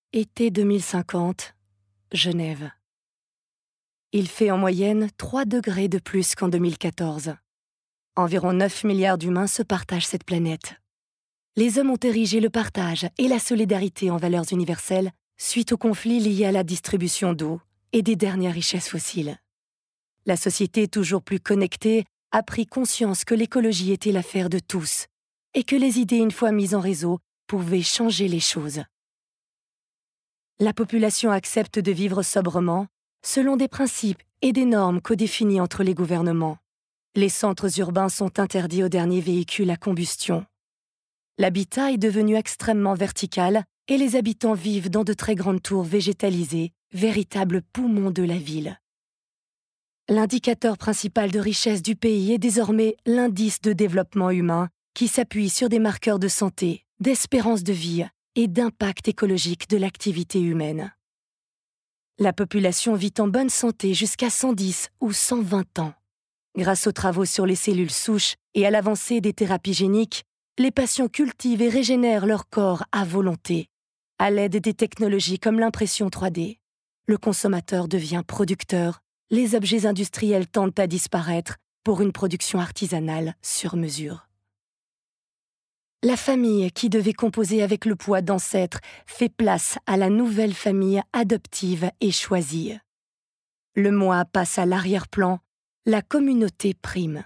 Été 2050, Genève. Il fait en moyenne 3 degrés de plus qu'en 2014. Environ 9 milliards d'humains se partagent cette planète. Les hommes ont érigé le partage et la solidarité en valeurs universelles suite aux conflits liés à la distribution d'eau et des dernières richesses fossiles. La société toujours plus connectée a pris conscience que l'écologie était l'affaire de tous et que les idées une fois mises en réseau pouvaient changer les choses. La population accepte de vivre sobrement, selon des principes et des normes codéfinis entre les gouvernements. Les centres urbains sont interdits aux derniers véhicules à combustion. L'habitat est devenu extrêmement vertical et les habitants vivent dans de très grandes tours végétalisées, véritables poumons de la ville. L'indicateur principal de richesse du pays est désormais l'indice de développement humain qui s'appuie sur des marqueurs de santé, d'espérance de vie et d'impact écologique de l'activité humaine. La population vit en bonne santé jusqu'à 110 ou 120 ans. Grâce aux travaux sur les cellules souches et à l'avancée des thérapies géniques, les patients cultivent et régénèrent leur corps à volonté, à l'aide des technologies comme l'impression 3D. Le consommateur devient producteur, les objets industriels tendent à disparaître pour une production artisanale sur mesure. La famille qui devait composer avec le poids d'ancêtres fait place à la nouvelle famille adoptive et choisie. Le moi passe à l'arrière-plan, la communauté prime.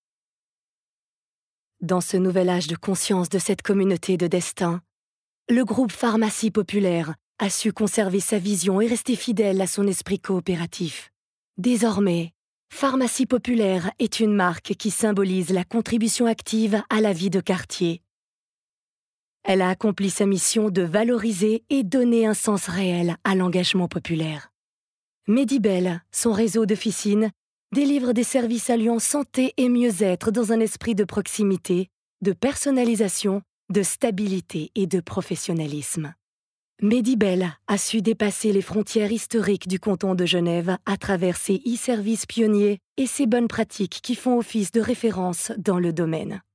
Dans ce nouvel âge de conscience de cette communauté de destin, le groupe Pharmacie Populaire a su conserver sa vision et rester fidèle à son esprit coopératif. Désormais, Pharmacie Populaire est une marque qui symbolise la contribution active à la vie de quartier. Elle a accompli sa mission de valoriser et donner un sens réel à l'engagement populaire. Medibel, son réseau d'officines, délivre des services alliant santé et mieux-être dans un esprit de proximité, de personnalisation, de stabilité et de professionnalisme. Medibel a su dépasser les frontières historiques du canton de Genève à travers ses e-services pionniers et ses bonnes pratiques qui font office de référence dans le domaine.